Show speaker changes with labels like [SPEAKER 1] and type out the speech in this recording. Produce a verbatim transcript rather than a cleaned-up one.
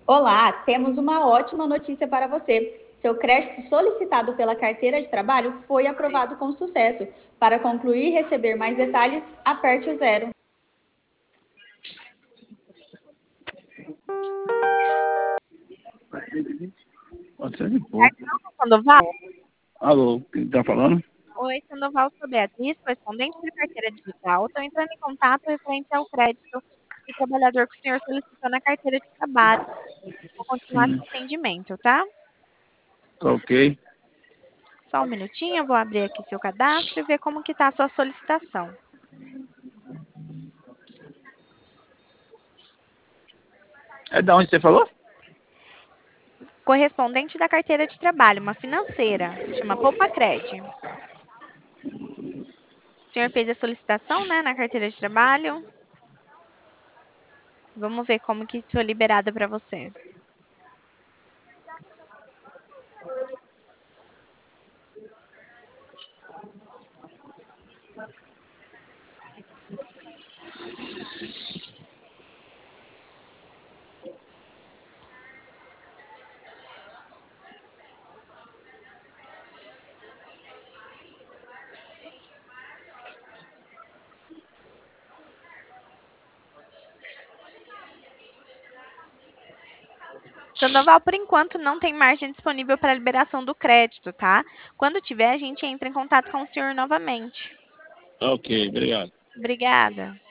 [SPEAKER 1] Olá, temos uma ótima notícia para você. Seu crédito solicitado pela carteira de trabalho foi aprovado com sucesso. Para concluir e receber mais detalhes, aperte o zero.
[SPEAKER 2] Pode ser de pouco.
[SPEAKER 3] Sandoval?
[SPEAKER 2] Alô, quem tá falando?
[SPEAKER 3] Oi, Sandoval, sou Beatriz, correspondente da carteira digital. Estou entrando em contato referente ao crédito do trabalhador que o senhor solicitou na carteira de trabalho. Vou continuar
[SPEAKER 2] Sim,
[SPEAKER 3] com o atendimento, tá?
[SPEAKER 2] tá ok.
[SPEAKER 3] Só um minutinho, eu vou abrir aqui seu cadastro e ver como que está a sua solicitação.
[SPEAKER 2] É da onde você falou?
[SPEAKER 3] Correspondente da carteira de trabalho, uma financeira, chama Poupacred. O senhor fez a solicitação, né, na carteira de trabalho. Vamos ver como que foi liberada para você. Sandoval, por enquanto, não tem margem disponível para liberação do crédito, tá? Quando tiver, a gente entra em contato com o senhor novamente.
[SPEAKER 2] Ok, obrigado.
[SPEAKER 3] Obrigada.